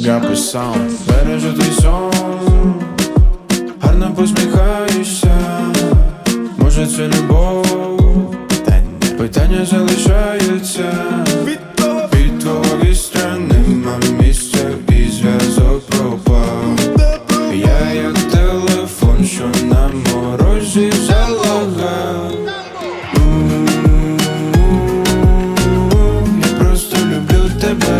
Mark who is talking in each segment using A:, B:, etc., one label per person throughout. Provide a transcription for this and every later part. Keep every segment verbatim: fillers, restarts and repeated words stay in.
A: я писав, бережу твій сон, гарно посміхаєшся, може це любов, питання залишаються. Від твоєї сторони нема місця і зв'язок пропав. Я як телефон, що на морозі залагав. Я просто люблю тебе.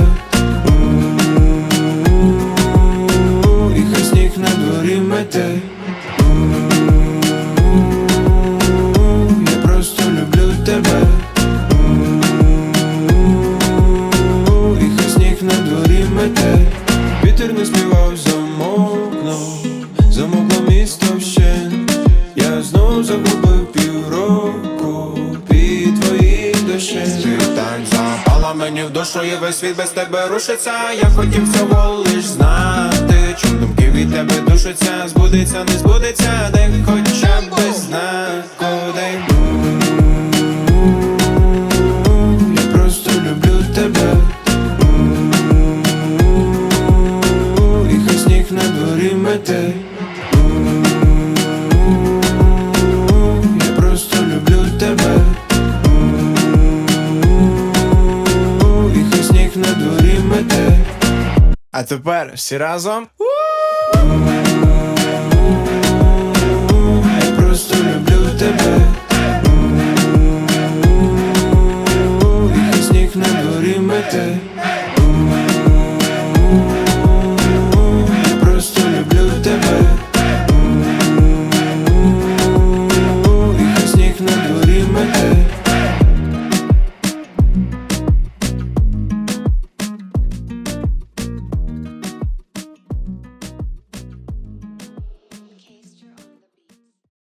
A: І хай сніг на дворі мете. Я просто люблю тебе. І хай сніг на дворі мете. Вітер не співав, замовкнув, замовкло місто вщент. Я знов загубив півроку під твоїх дощем. Ти так запала мені в душу, і весь світ без тебе рушиться. Я хотів цього лиш знати, чом думки від тебе душаться. Збудеться, не збудеться, дай хоча б без знаку, дай. Я просто люблю тебе. І хай сніг на дворі мете. Я просто люблю тебе. І хай сніг на дворі мете. А тепер всі разом. Я просто люблю тебе. І хай сніг на дворі мете.